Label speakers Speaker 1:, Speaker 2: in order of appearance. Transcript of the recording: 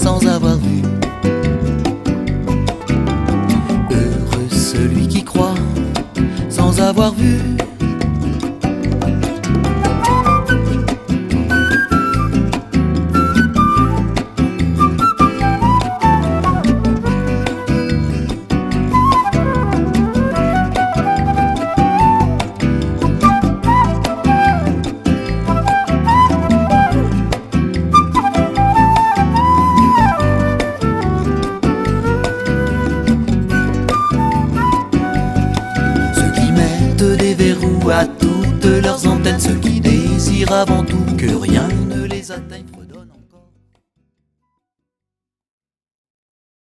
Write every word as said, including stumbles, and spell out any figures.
Speaker 1: sans avoir vu. Heureux celui qui croit sans avoir vu. Des verrous à toutes leurs antennes, ceux qui désirent avant tout que rien ne les atteigne.